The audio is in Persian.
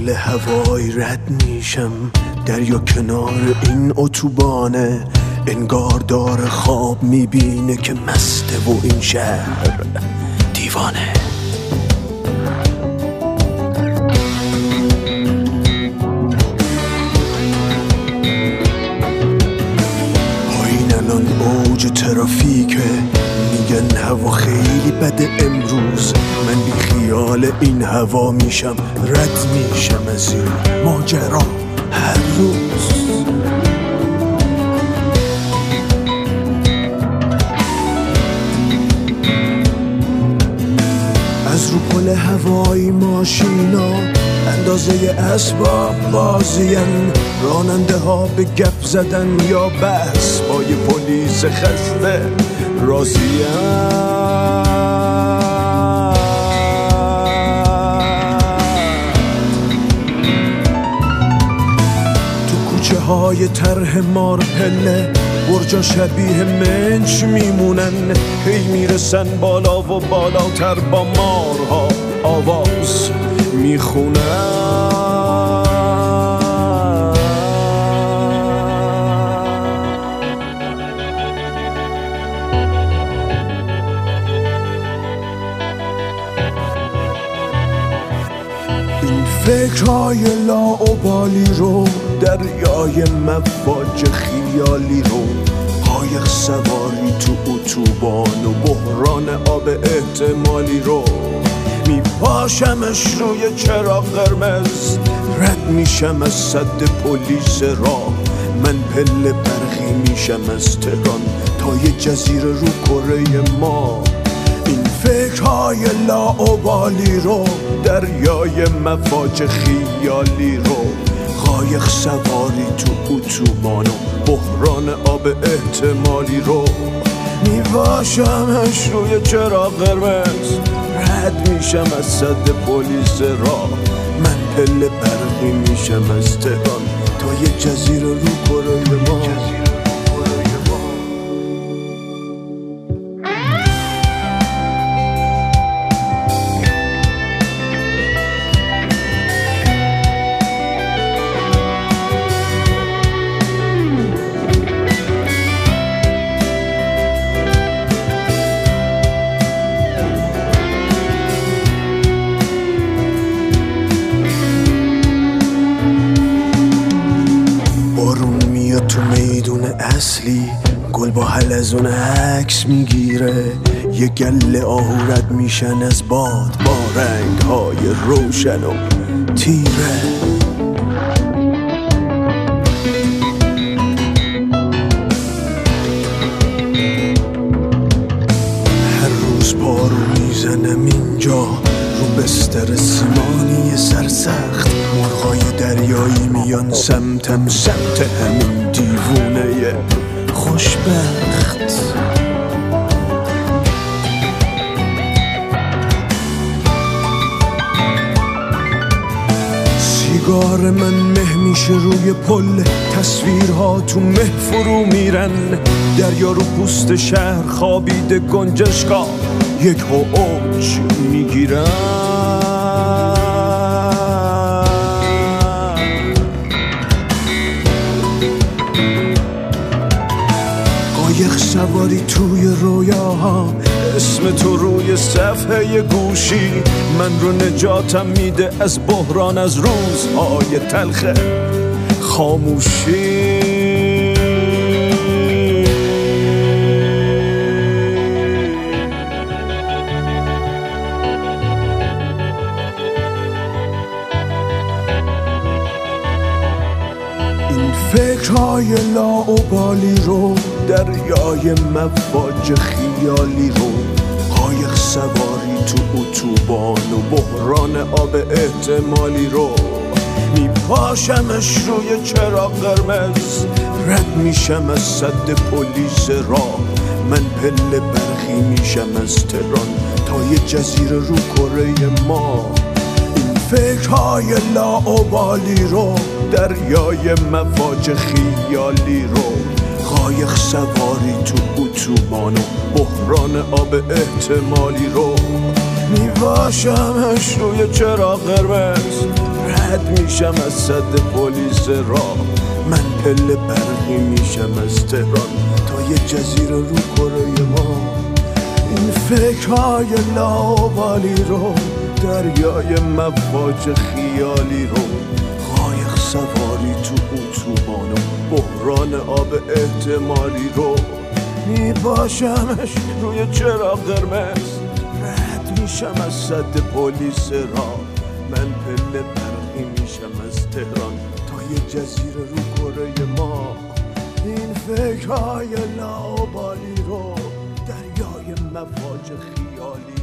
هوایی رد میشم، دریا کنار این اتوبانه، انگار داره خواب میبینه که مسته و این شهر دیوانه. پایین الان اوج ترافیکه، میگن هوا خیلی بده امروز، من بی خیال این هوا میشم، رد میشم از این ماجرا هر روز. از رو پل هوایی ماشینا اندازه اسباب بازین، راننده ها به گپ زدن یا بس با یه پلیس خسته راضیم. تو کوچه های طرح مارپله برجا شبیه منچ میمونن، هی میرسن بالا و بالاتر، با مارها آواز میخونن. این فکرهای لاابالی رو، دریای مواج خیالی رو، قایق سواری تو اتوبان و بحران آب احتمالی رو، میپاشمش روی چراغ قرمز، رد میشم از سد پلیس راه، من پله برقی میشم از تهران تا یه جزیره رو کره ما. این فکرهای لاابالی رو، دریای مواج خیالی رو، قایق سواری تو اتوبان و بحران آب احتمالی رو، میباشمش روی چراغ قرمز، رد میشم از سد پلیس راه، من پله برقی میشم از تهران تا یه جزیره رو کره ما. تو میدون اصلی گل با حلزون عکس میگیره، یه گله آهو رد میشن از باد با رنگ‌های روشن و تیره. هر روز پارو میزنم اینجا رو بستر سیمانی سرسخت، مرغای دریایی میان سمتم، سمت همین دیوونه خوشبخت. سیگار من مه میشه روی پل، تصویرها تو مه فرو میرن، دریا رو پوست شهر خوابیده، گنجشکا یک اوج میگیرن. قایق سواری توی رویاها، اسم تو روی صفحه گوشی، من رو نجاتم میده از بحران، از روزهای تلخ خاموشی. این فکرهای لاابالی رو، دریای مواج خیالی رو، قایق سواری تو اتوبان و بحران آب احتمالی رو، میپاشمش روی چراغ قرمز، رد میشم از سد پلیس راه، من پله برقی میشم از تهران تا یه جزیره رو کره ما. این فکرهای لاابالی رو، دریای مواج خیالی رو، قایق سواری تو اتوبان و بحران آب احتمالی رو، میباشمش روی چراغ قرمز، رد میشم از صد پلیس راه. من پله برقی میشم از تهران تا یه جزیره رو کره ما. این فکرهای لاوالی رو، دریای مواج خیالی رو، قایق سواری تو اتوبان و بحران آب احتمالی رو، میباشمش روی چراغ قرمز، رد میشم از صد پلیس راه. من پله برقی میشم از تهران تا یه جزیره رو کره ما. این فکرهای لاابالی رو، دریای مواج خیالی